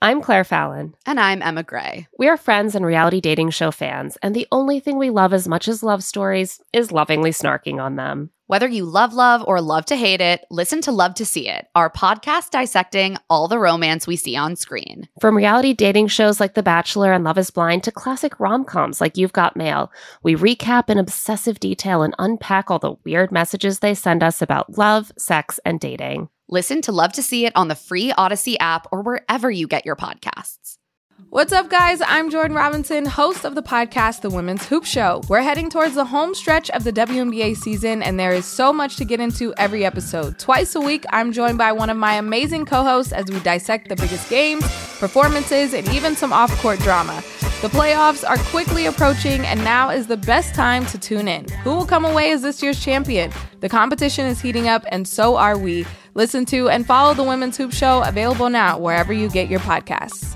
I'm Claire Fallon. And I'm Emma Gray. We are friends and reality dating show fans, and the only thing we love as much as love stories is lovingly snarking on them. Whether you love or love to hate it, listen to Love to See It, our podcast dissecting all the romance we see on screen. From reality dating shows like The Bachelor and Love is Blind to classic rom-coms like You've Got Mail, we recap in obsessive detail and unpack all the weird messages they send us about love, sex, and dating. Listen to Love to See It on the free Odyssey app or wherever you get your podcasts. What's up, guys? I'm Jordan Robinson, host of the podcast, The Women's Hoop Show. We're heading towards the home stretch of the WNBA season, and there is so much to get into every episode. Twice a week, I'm joined by one of my amazing co-hosts as we dissect the biggest games, performances, and even some off-court drama. The playoffs are quickly approaching, and now is the best time to tune in. Who will come away as this year's champion? The competition is heating up, and so are we. Listen to and follow The Women's Hoop Show, available now wherever you get your podcasts.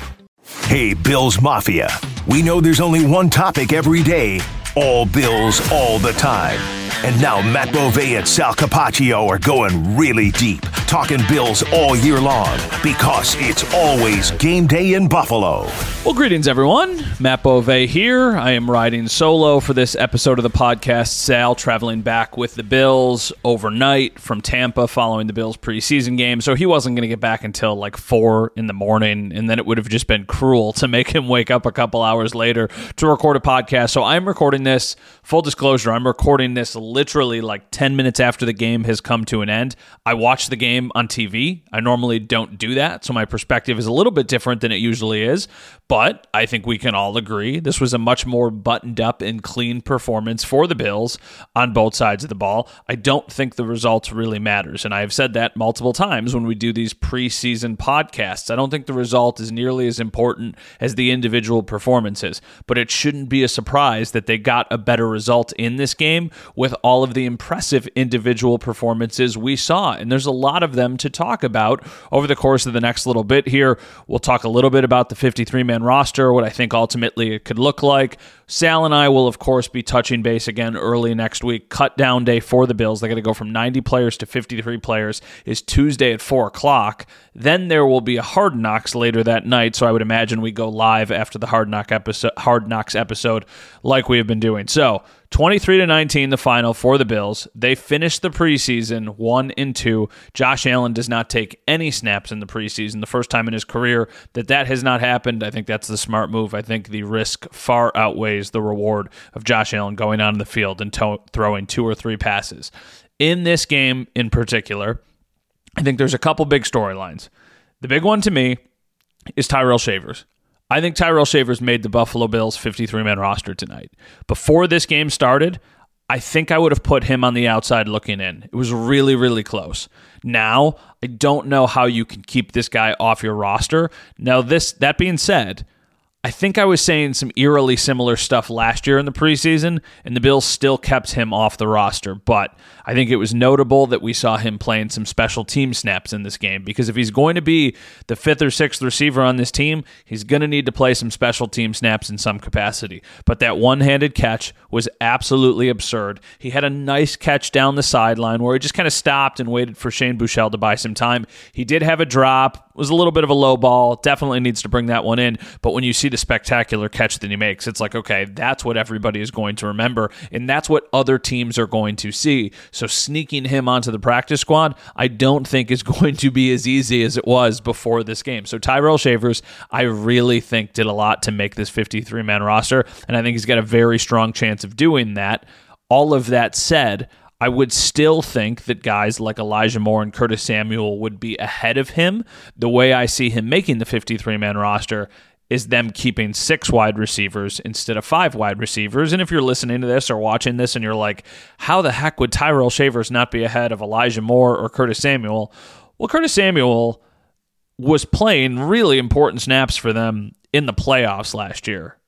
Hey, Bills Mafia. We know there's only one topic every day. All Bills, all the time. And now Matt Bove and Sal Capaccio are going really deep, talking Bills all year long, because it's always game day in Buffalo. Well, greetings, everyone. Matt Bove here. I am riding solo for this episode of the podcast. Sal traveling back with the Bills overnight from Tampa following the Bills preseason game, so he wasn't going to get back until like 4 in the morning, and then it would have just been cruel to make him wake up a couple hours later to record a podcast. So I'm recording this, full disclosure, I'm recording this literally like 10 minutes after the game has come to an end. I watched the game on TV. I normally don't do that, so my perspective is a little bit different than it usually is, but I think we can all agree this was a much more buttoned up and clean performance for the Bills on both sides of the ball. I don't think the results really matters, and I have said that multiple times when we do these preseason podcasts. I don't think the result is nearly as important as the individual performances, but it shouldn't be a surprise that they got a better result in this game with all of the impressive individual performances we saw, and there's a lot of them to talk about over the course of the next little bit here. We'll talk a little bit about the 53-man roster, what I think ultimately it could look like. Sal and I will, of course, be touching base again early next week. Cut down day for the Bills. They're going to go from 90 players to 53 players is Tuesday at 4 o'clock. Then there will be a Hard Knocks later that night, so I would imagine we go live after the Hard Knocks episode like we have been doing. So 23-19, the final for the Bills. They finished the preseason 1-2. Josh Allen does not take any snaps in the preseason. The first time in his career that has not happened. I think that's the smart move. I think the risk far outweighs the reward of Josh Allen going on the field and throwing 2 or 3 passes. In this game in particular, I think there's a couple big storylines. The big one to me is Tyrell Shavers. I think Tyrell Shavers made the Buffalo Bills 53-man roster tonight. Before this game started, I think I would have put him on the outside looking in. It was really, really close. Now, I don't know how you can keep this guy off your roster. Now, that being said, I think I was saying some eerily similar stuff last year in the preseason, and the Bills still kept him off the roster. But I think it was notable that we saw him playing some special team snaps in this game, because if he's going to be the 5th or 6th receiver on this team, he's going to need to play some special team snaps in some capacity. But that one-handed catch was absolutely absurd. He had a nice catch down the sideline where he just kind of stopped and waited for Shane Buechele to buy some time. He did have a drop, was a little bit of a low ball, definitely needs to bring that one in. But when you see the spectacular catch that he makes, it's like, okay, that's what everybody is going to remember, and that's what other teams are going to see. So sneaking him onto the practice squad, I don't think is going to be as easy as it was before this game. So Tyrell Shavers, I really think did a lot to make this 53-man roster, and I think he's got a very strong chance of doing that. All of that said, I would still think that guys like Elijah Moore and Curtis Samuel would be ahead of him. The way I see him making the 53-man roster is them keeping 6 wide receivers instead of 5 wide receivers. And if you're listening to this or watching this and you're like, how the heck would Tyrell Shavers not be ahead of Elijah Moore or Curtis Samuel? Well, Curtis Samuel was playing really important snaps for them in the playoffs last year.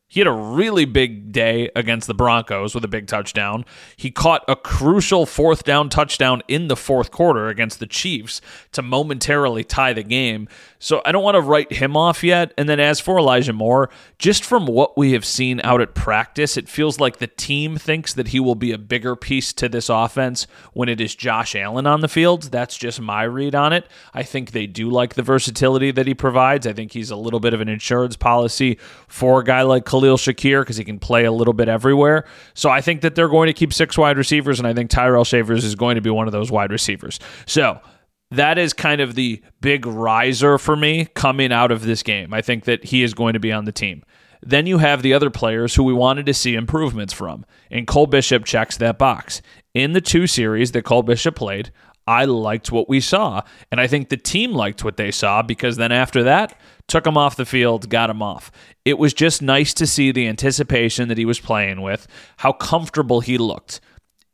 He had a really big day against the Broncos with a big touchdown. He caught a crucial fourth down touchdown in the fourth quarter against the Chiefs to momentarily tie the game. So I don't want to write him off yet. And then as for Elijah Moore, just from what we have seen out at practice, it feels like the team thinks that he will be a bigger piece to this offense when it is Josh Allen on the field. That's just my read on it. I think they do like the versatility that he provides. I think he's a little bit of an insurance policy for a guy like Khalil Shakir because he can play a little bit everywhere. So I think that they're going to keep 6 wide receivers, and I think Tyrell Shavers is going to be one of those wide receivers. So that is kind of the big riser for me coming out of this game. I think that he is going to be on the team. Then you have the other players who we wanted to see improvements from, and Cole Bishop checks that box. In the 2 series that Cole Bishop played, I liked what we saw, and I think the team liked what they saw because then after that, took him off the field, got him off. It was just nice to see the anticipation that he was playing with, how comfortable he looked.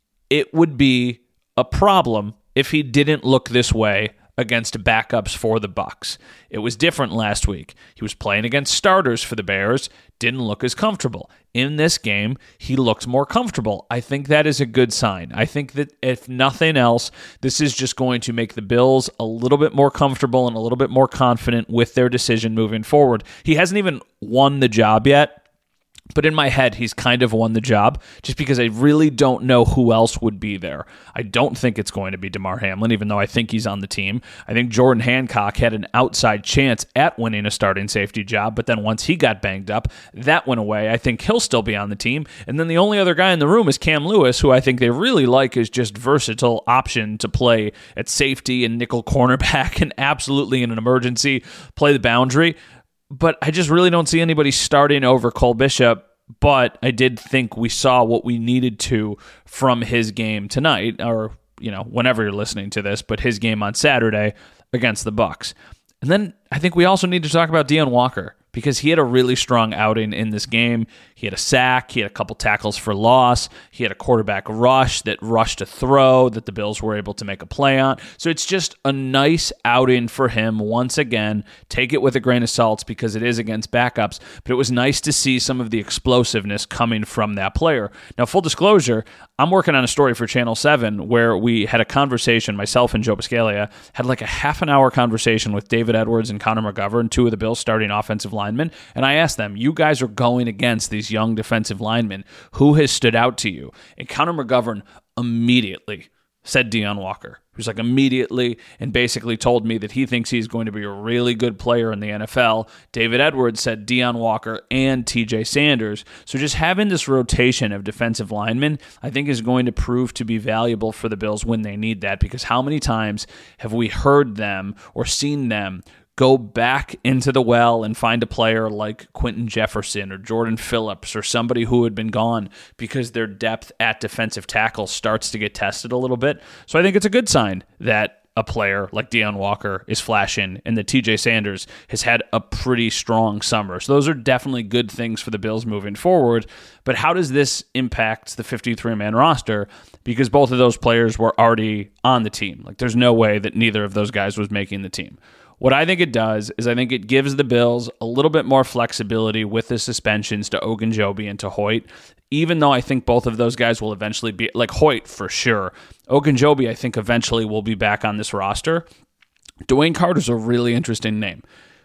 It would be a problem if he didn't look this way against backups for the Bucs. It was different last week. He was playing against starters for the Bears, didn't look as comfortable. In this game, he looked more comfortable. I think that is a good sign. I think that if nothing else, this is just going to make the Bills a little bit more comfortable and a little bit more confident with their decision moving forward. He hasn't even won the job yet. But in my head, he's kind of won the job just because I really don't know who else would be there. I don't think it's going to be Damar Hamlin, even though I think he's on the team. I think Jordan Hancock had an outside chance at winning a starting safety job, but then once he got banged up, that went away. I think he'll still be on the team. And then the only other guy in the room is Cam Lewis, who I think they really like as just versatile option to play at safety and nickel cornerback and absolutely in an emergency, play the boundary. But I just really don't see anybody starting over Cole Bishop. But I did think we saw what we needed to from his game tonight, or whenever you're listening to this, but his game on Saturday against the Bucs. And then I think we also need to talk about Deone Walker because he had a really strong outing in this game. He had a sack, he had a couple tackles for loss, he had a quarterback rush that rushed a throw that the Bills were able to make a play on. So it's just a nice outing for him once again. Take it with a grain of salt because it is against backups, but it was nice to see some of the explosiveness coming from that player. Now, full disclosure, I'm working on a story for Channel 7 where we had a conversation, myself and Joe Biscaglia, had like a half an hour conversation with David Edwards and Connor McGovern, 2 of the Bills' starting offensive linemen, and I asked them, you guys are going against these young defensive linemen. Who has stood out to you? And Connor McGovern immediately said Deone Walker. He was like immediately and basically told me that he thinks he's going to be a really good player in the NFL. David Edwards said Deone Walker and TJ Sanders. So just having this rotation of defensive linemen, I think is going to prove to be valuable for the Bills when they need that, because how many times have we heard them or seen them go back into the well and find a player like Quentin Jefferson or Jordan Phillips or somebody who had been gone because their depth at defensive tackle starts to get tested a little bit. So I think it's a good sign that a player like Deone Walker is flashing and that TJ Sanders has had a pretty strong summer. So those are definitely good things for the Bills moving forward. But how does this impact the 53-man roster? Because both of those players were already on the team. Like, there's no way that neither of those guys was making the team. What I think it does is I think it gives the Bills a little bit more flexibility with the suspensions to Ogunjobi and to Hoyt, even though I think both of those guys will eventually be, like Hoyt for sure. Ogunjobi, I think, eventually will be back on this roster. DeWayne Carter's a really interesting name.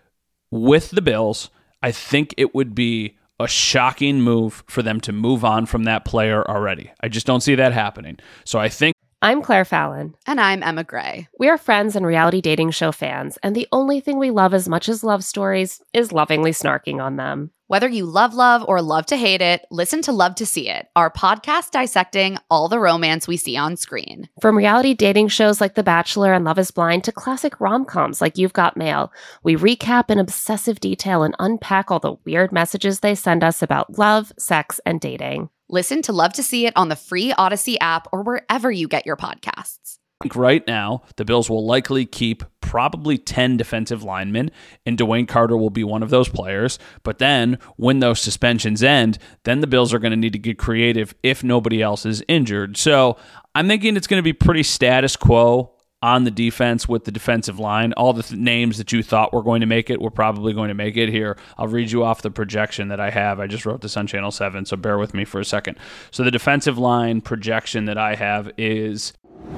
With the Bills, I think it would be a shocking move for them to move on from that player already. I just don't see that happening. So I think I'm Claire Fallon. And I'm Emma Gray. We are friends and reality dating show fans, and the only thing we love as much as love stories is lovingly snarking on them. Whether you love or love to hate it, listen to Love to See It, our podcast dissecting all the romance we see on screen. From reality dating shows like The Bachelor and Love is Blind to classic rom-coms like You've Got Mail, we recap in obsessive detail and unpack all the weird messages they send us about love, sex, and dating. Listen to Love to See It on the free Odyssey app or wherever you get your podcasts. Right now, the Bills will likely keep probably 10 defensive linemen, and DeWayne Carter will be one of those players. But then, when those suspensions end, then the Bills are going to need to get creative if nobody else is injured. So I'm thinking it's going to be pretty status quo on the defense with the defensive line. All the names that you thought were going to make it were probably going to make it here. I'll read you off the projection that I have. I just wrote this on Channel 7, so bear with me for a second. So the defensive line projection that I have is...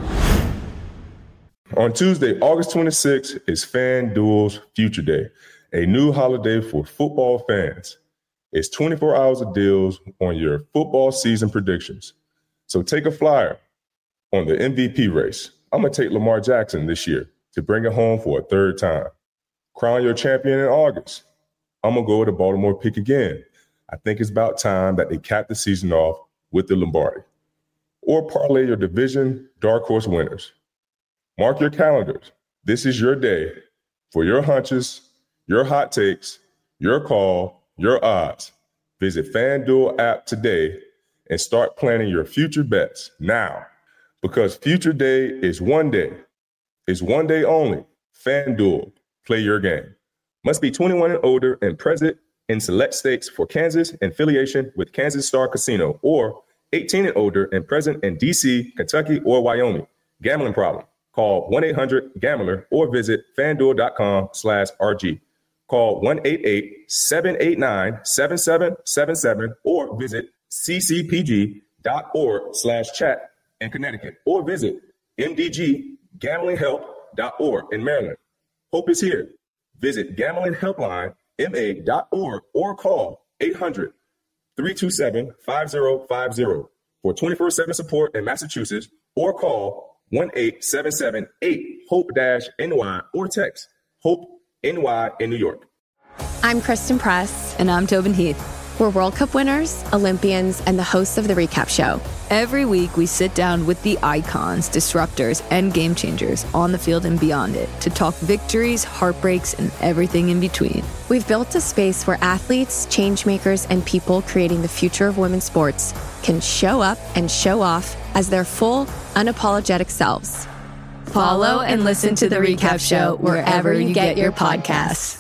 On Tuesday, August 26th is FanDuel's Future Day, a new holiday for football fans. It's 24 hours of deals on your football season predictions. So take a flyer on the MVP race. I'm going to take Lamar Jackson this year to bring it home for a third time. Crown your champion in August. I'm going to go with the Baltimore pick again. I think it's about time that they cap the season off with the Lombardi. Or parlay your division dark horse winners. Mark your calendars. This is your day for your hunches, your hot takes, your call, your odds. Visit FanDuel app today and start planning your future bets now. Because Future Day is one day. It's one day only. FanDuel. Play your game. Must be 21 and older and present in select states for Kansas and affiliation with Kansas Star Casino, or 18 and older and present in D.C., Kentucky, or Wyoming. Gambling problem? Call 1-800-GAMBLER or visit FanDuel.com/RG. Call 1-888-789-7777 or visit ccpg.org/chat in Connecticut, or visit mdggamblinghelp.org in Maryland. Hope is here. Visit gamblinghelplinema.org or call 800-327-5050 for 24/7 support in Massachusetts, or call 1-877-8-HOPE-NY or text HOPE-NY in New York. I'm Kristen Press. And I'm Tobin Heath. We're World Cup winners, Olympians, and the hosts of The Recap Show. Every week, we sit down with the icons, disruptors, and game changers on the field and beyond it to talk victories, heartbreaks, and everything in between. We've built a space where athletes, change makers, and people creating the future of women's sports can show up and show off as their full, unapologetic selves. Follow and listen to The Recap Show wherever you get your podcasts.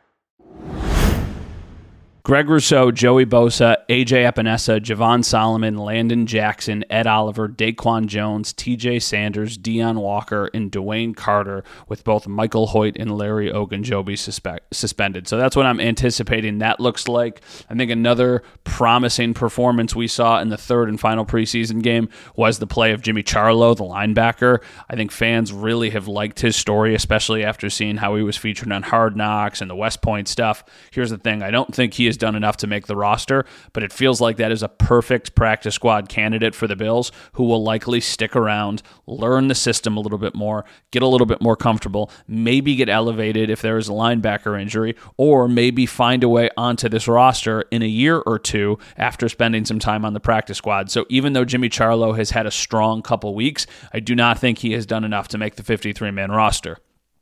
Greg Rousseau, Joey Bosa, AJ Epinesa, Javon Solomon, Landon Jackson, Ed Oliver, Daquan Jones, TJ Sanders, Deion Walker, and Dwayne Carter, with both Michael Hoyt and Larry Ogunjobi suspended. So that's what I'm anticipating that looks like. I think another promising performance we saw in the third and final preseason game was the play of Jimmy Charlo, the linebacker. I think fans really have liked his story, especially after seeing how he was featured on Hard Knocks and the West Point stuff. Here's the thing. I don't think he has done enough to make the roster, but it feels like that is a perfect practice squad candidate for the Bills, who will likely stick around, learn the system a little bit more, get a little bit more comfortable, maybe get elevated if there is a linebacker injury, or maybe find a way onto this roster in a year or two after spending some time on the practice squad. So even though Jimmy Charlo has had a strong couple weeks, I do not think he has done enough to make the 53-man roster.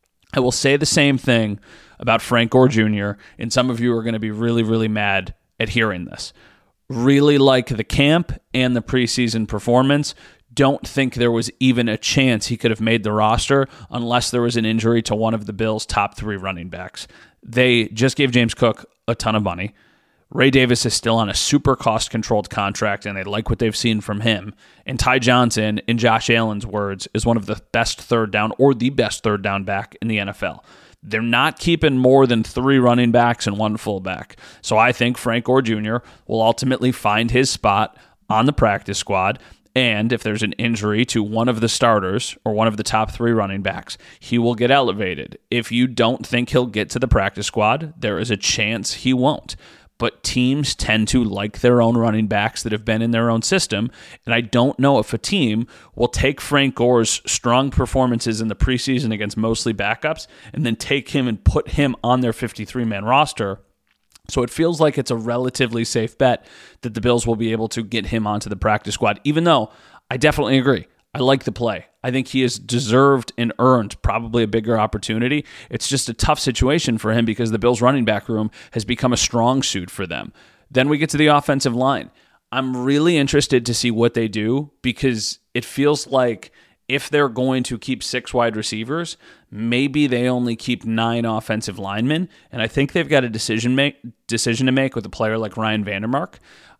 I will say the same thing about Frank Gore Jr., and some of you are going to be really, really mad at hearing this. Really like the camp and the preseason performance. Don't think there was even a chance he could have made the roster unless there was an injury to one of the Bills' top 3 running backs. They just gave James Cook a ton of money. Ray Davis is still on a super cost-controlled contract, and they like what they've seen from him. And Ty Johnson, in Josh Allen's words, is one of the best third down, or the best third down back in the NFL. They're not keeping more than 3 running backs and 1 fullback. So I think Frank Gore Jr. will ultimately find his spot on the practice squad. And if there's an injury to one of the starters or one of the top 3 running backs, he will get elevated. If you don't think he'll get to the practice squad, there is a chance he won't. But teams tend to like their own running backs that have been in their own system, and I don't know if a team will take Frank Gore's strong performances in the preseason against mostly backups and then take him and put him on their 53-man roster. So it feels like it's a relatively safe bet that the Bills will be able to get him onto the practice squad, even though I definitely agree. I like the play. I think he has deserved and earned probably a bigger opportunity. It's just a tough situation for him because the Bills' running back room has become a strong suit for them. Then we get to the offensive line. I'm really interested to see what they do because it feels like if they're going to keep 6 wide receivers, maybe they only keep 9 offensive linemen. And I think they've got a decision to make with a player like Ryan Vandermark.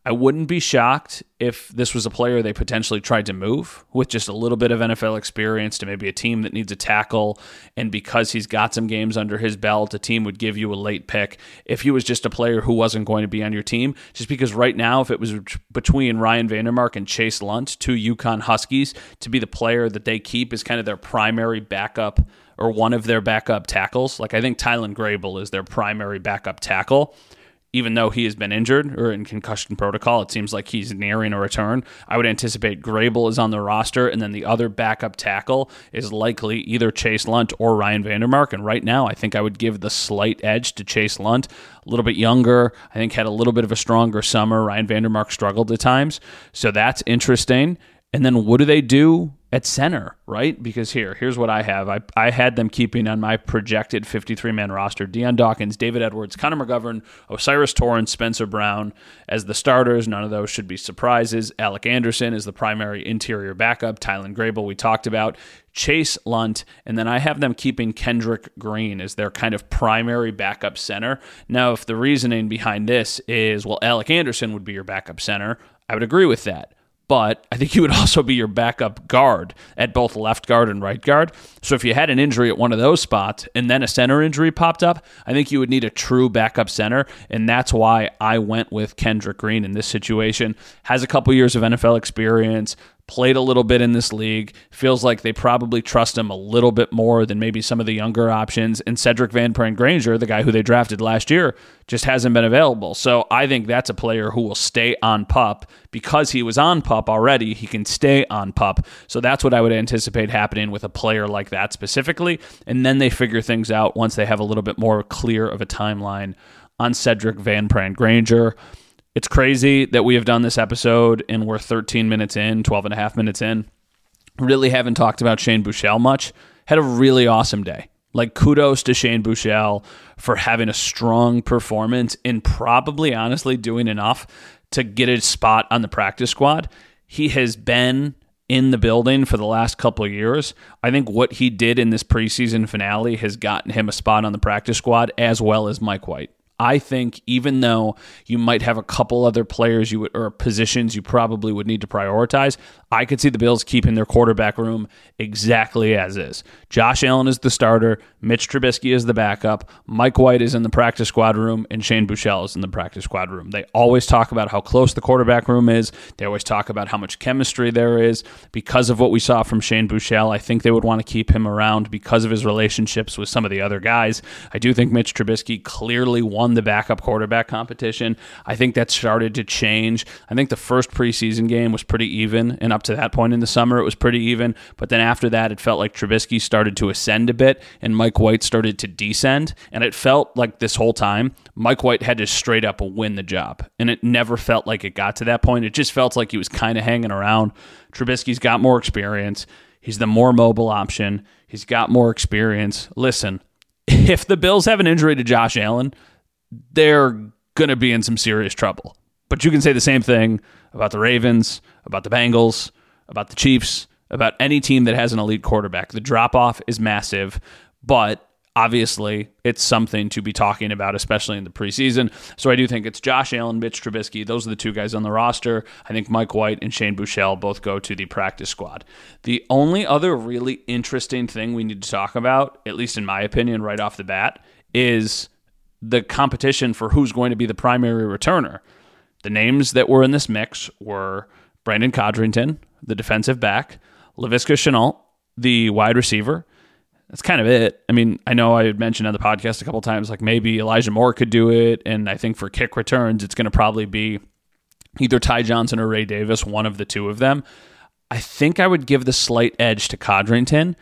I wouldn't be shocked if this was a player they potentially tried to move with just a little bit of NFL experience to maybe a team that needs a tackle. And because he's got some games under his belt, a team would give you a late pick if he was just a player who wasn't going to be on your team. Just because right now, if it was between Ryan Vandermark and Chase Lunt, two UConn Huskies, to be the player that they keep as kind of their primary backup or one of their backup tackles. Like I think Tylen Grable is their primary backup tackle. Even though he has been injured or in concussion protocol, it seems like he's nearing a return. I would anticipate Grable is on the roster, and then the other backup tackle is likely either Chase Lunt or Ryan Vandermark. And right now, I think I would give the slight edge to Chase Lunt. A little bit younger, I think had a little bit of a stronger summer. Ryan Vandermark struggled at times, so that's interesting. And then what do they do at center, right? Because here's what I have. I had them keeping on my projected 53-man roster Deion Dawkins, David Edwards, Connor McGovern, Osiris Torrance, Spencer Brown as the starters. None of those should be surprises. Alec Anderson is the primary interior backup. Tylen Grable we talked about. Chase Lunt, and then I have them keeping Kendrick Green as their kind of primary backup center. Now, if the reasoning behind this is, well, Alec Anderson would be your backup center, I would agree with that. But I think he would also be your backup guard at both left guard and right guard. So if you had an injury at one of those spots and then a center injury popped up, I think you would need a true backup center. And that's why I went with Kendrick Green in this situation. Has a couple years of NFL experience, played a little bit in this league, feels like they probably trust him a little bit more than maybe some of the younger options. And Cedric Van Pran-Granger, the guy who they drafted last year, just hasn't been available. So I think that's a player who will stay on PUP. Because he was on PUP already, he can stay on PUP. So that's what I would anticipate happening with a player like that specifically. And then they figure things out once they have a little bit more clear of a timeline on Cedric Van Pran-Granger. It's crazy that we have done this episode and we're 13 minutes in, 12 and a half minutes in. Really haven't talked about Shane Buechele much. Had a really awesome day. Like, kudos to Shane Buechele for having a strong performance and probably, honestly, doing enough to get a spot on the practice squad. He has been in the building for the last couple of years. I think what he did in this preseason finale has gotten him a spot on the practice squad, as well as Mike White. I think even though you might have a couple other players or positions you probably would need to prioritize, I could see the Bills keeping their quarterback room exactly as is. Josh Allen is the starter, Mitch Trubisky is the backup, Mike White is in the practice squad room, and Shane Buechele is in the practice squad room. They always talk about how close the quarterback room is. They always talk about how much chemistry there is. Because of what we saw from Shane Buechele, I think they would want to keep him around because of his relationships with some of the other guys. I do think Mitch Trubisky clearly won the backup quarterback competition. I think that started to change. I think the first preseason game was pretty even, and up to that point in the summer, it was pretty even. But then after that, it felt like Trubisky started to ascend a bit, and Mike White started to descend. And it felt like this whole time, Mike White had to straight up win the job. And it never felt like it got to that point. It just felt like he was kind of hanging around. Trubisky's got more experience. He's the more mobile option. He's got more experience. Listen, if the Bills have an injury to Josh Allen, they're going to be in some serious trouble. But you can say the same thing about the Ravens, about the Bengals, about the Chiefs, about any team that has an elite quarterback. The drop-off is massive, but obviously it's something to be talking about, especially in the preseason. So I do think it's Josh Allen, Mitch Trubisky. Those are the two guys on the roster. I think Mike White and Shane Buechele both go to the practice squad. The only other really interesting thing we need to talk about, at least in my opinion, right off the bat, is the competition for who's going to be the primary returner. The names that were in this mix were Brandon Codrington, the defensive back, Laviska Shenault, the wide receiver. That's kind of it. I mean, I know I had mentioned on the podcast a couple times, like maybe Elijah Moore could do it, and I think for kick returns, it's going to probably be either Ty Johnson or Ray Davis, one of the two of them. I think I would give the slight edge to Codrington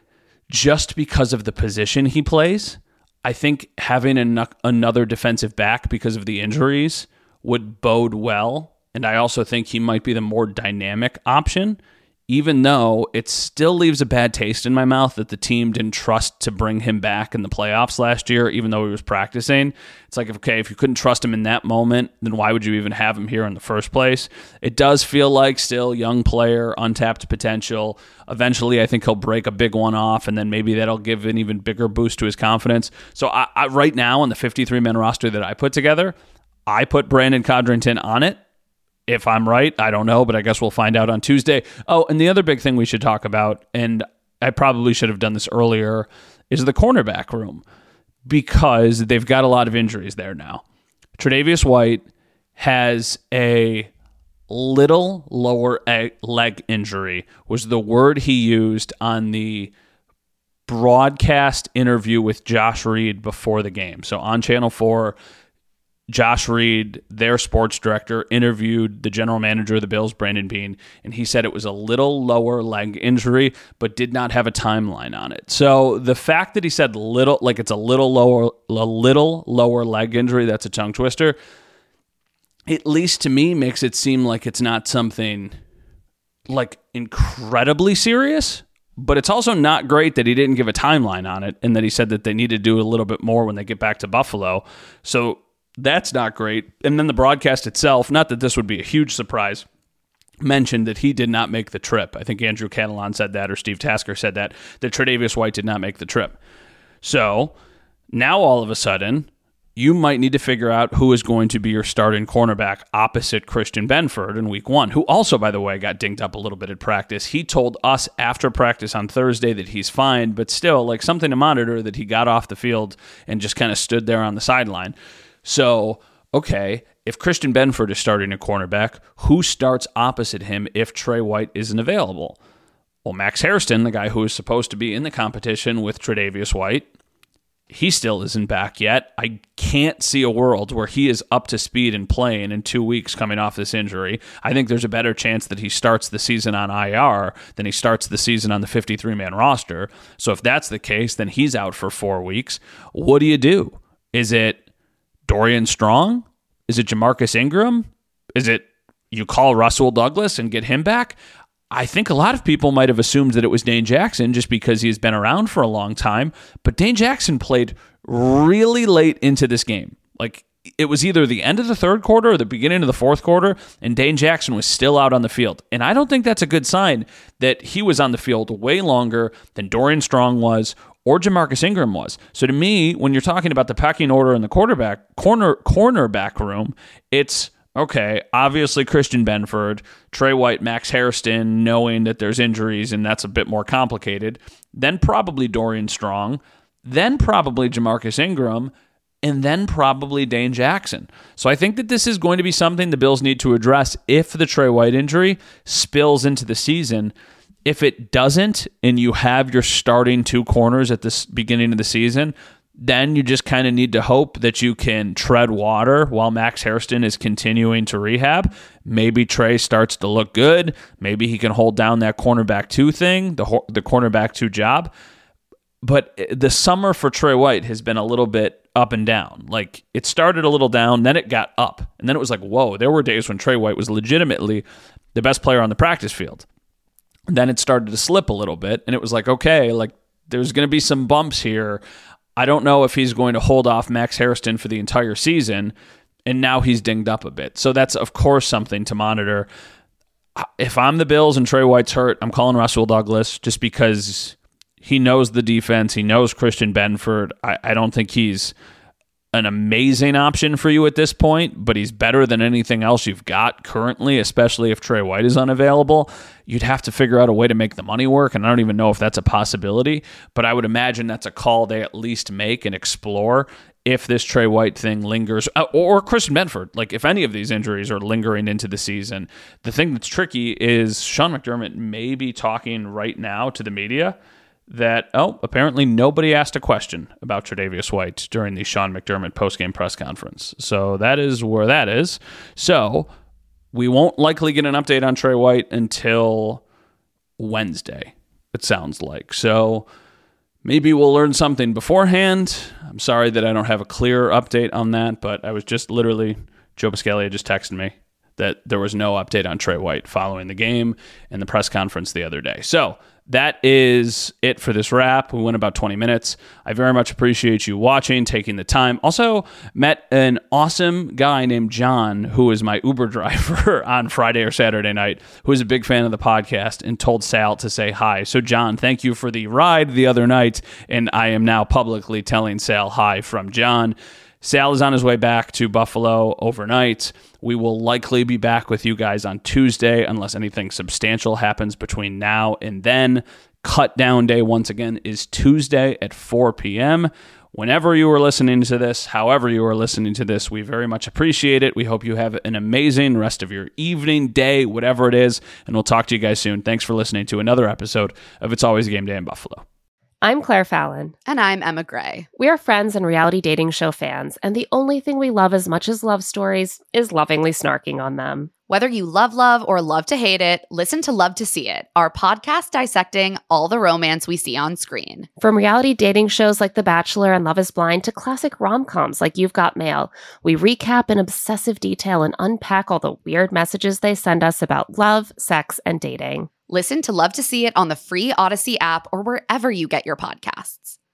just because of the position he plays. I think having another defensive back because of the injuries would bode well, and I also think he might be the more dynamic option, even though it still leaves a bad taste in my mouth that the team didn't trust to bring him back in the playoffs last year, even though he was practicing. It's like, okay, if you couldn't trust him in that moment, then why would you even have him here in the first place? It does feel like still young player, untapped potential. Eventually, I think he'll break a big one off, and then maybe that'll give an even bigger boost to his confidence. So I right now on the 53-man roster that I put together, I put Brandon Codrington on it, If I'm right, I don't know, but I guess we'll find out on Tuesday. Oh, and the other big thing we should talk about, and I probably should have done this earlier, is the cornerback room, because they've got a lot of injuries there now. Tre'Davious White has a little lower leg injury, was the word he used on the broadcast interview with Josh Reed before the game. So on Channel 4, Josh Reed, their sports director, interviewed the general manager of the Bills, Brandon Beane, and he said it was a little lower leg injury, but did not have a timeline on it. So the fact that he said little, like it's a little lower leg injury, that's a tongue twister, at least to me makes it seem like it's not something like incredibly serious, but it's also not great that he didn't give a timeline on it and that he said that they need to do a little bit more when they get back to Buffalo. So that's not great. And then the broadcast itself, not that this would be a huge surprise, mentioned that he did not make the trip. I think Andrew Catalan said that, or Steve Tasker said that Tre'Davious White did not make the trip. So now all of a sudden, you might need to figure out who is going to be your starting cornerback opposite Christian Benford in week 1, who also, by the way, got dinged up a little bit at practice. He told us after practice on Thursday that he's fine, but still, like, something to monitor that he got off the field and just kind of stood there on the sideline. So, okay, if Christian Benford is starting a cornerback, who starts opposite him if Trey White isn't available? Well, Max Hairston, the guy who is supposed to be in the competition with Tre'Davious White, he still isn't back yet. I can't see a world where he is up to speed and playing in 2 weeks coming off this injury. I think there's a better chance that he starts the season on IR than he starts the season on the 53-man roster. So if that's the case, then he's out for 4 weeks. What do? Is it Dorian Strong? Is it Jamarcus Ingram? Is it you call Russell Douglas and get him back? I think a lot of people might have assumed that it was Dane Jackson just because he's been around for a long time, but Dane Jackson played really late into this game. Like, it was either the end of the third quarter or the beginning of the fourth quarter, and Dane Jackson was still out on the field. And I don't think that's a good sign that he was on the field way longer than Dorian Strong was or Jamarcus Ingram was. So to me, when you're talking about the pecking order in the cornerback room, it's okay, obviously Christian Benford, Trey White, Max Hairston, knowing that there's injuries and that's a bit more complicated. Then probably Dorian Strong. Then probably Jamarcus Ingram. And then probably Dane Jackson. So I think that this is going to be something the Bills need to address if the Trey White injury spills into the season. If it doesn't, and you have your starting 2 corners at the beginning of the season, then you just kind of need to hope that you can tread water while Max Hairston is continuing to rehab. Maybe Trey starts to look good. Maybe he can hold down that cornerback 2 thing, the cornerback 2 job. But the summer for Trey White has been a little bit up and down. Like, it started a little down, then it got up. And then it was like, whoa, there were days when Trey White was legitimately the best player on the practice field. And then it started to slip a little bit, and it was like, okay, like, there's going to be some bumps here. I don't know if he's going to hold off Max Hairston for the entire season, and now he's dinged up a bit. So that's, of course, something to monitor. If I'm the Bills and Trey White's hurt, I'm calling Russell Douglas just because he knows the defense. He knows Christian Benford. I don't think he's an amazing option for you at this point, but he's better than anything else you've got currently, especially if Trey White is unavailable. You'd have to figure out a way to make the money work, and I don't even know if that's a possibility, but I would imagine that's a call they at least make and explore if this Trey White thing lingers, or Christian Benford. Like, if any of these injuries are lingering into the season, the thing that's tricky is Sean McDermott may be talking right now to the media that, apparently nobody asked a question about Tre'Davious White during the Sean McDermott postgame press conference. So that is where that is. So we won't likely get an update on Trey White until Wednesday, it sounds like. So maybe we'll learn something beforehand. I'm sorry that I don't have a clear update on that, but I was just literally, Joe Biscaglia just texted me that there was no update on Trey White following the game and the press conference the other day. So that is it for this wrap. We went about 20 minutes. I very much appreciate you watching, taking the time. Also met an awesome guy named John, who is my Uber driver on Friday or Saturday night, who is a big fan of the podcast and told Sal to say hi. So John, thank you for the ride the other night, and I am now publicly telling Sal hi from John. Sal is on his way back to Buffalo overnight. We will likely be back with you guys on Tuesday unless anything substantial happens between now and then. Cut down day, once again, is Tuesday at 4 p.m. Whenever you are listening to this, however you are listening to this, we very much appreciate it. We hope you have an amazing rest of your evening, day, whatever it is, and we'll talk to you guys soon. Thanks for listening to another episode of It's Always Game Day in Buffalo. I'm Claire Fallon. And I'm Emma Gray. We are friends and reality dating show fans, and the only thing we love as much as love stories is lovingly snarking on them. Whether you love or love to hate it, listen to Love to See It, our podcast dissecting all the romance we see on screen. From reality dating shows like The Bachelor and Love is Blind to classic rom-coms like You've Got Mail, we recap in obsessive detail and unpack all the weird messages they send us about love, sex, and dating. Listen to Love to See It on the free Odyssey app or wherever you get your podcasts.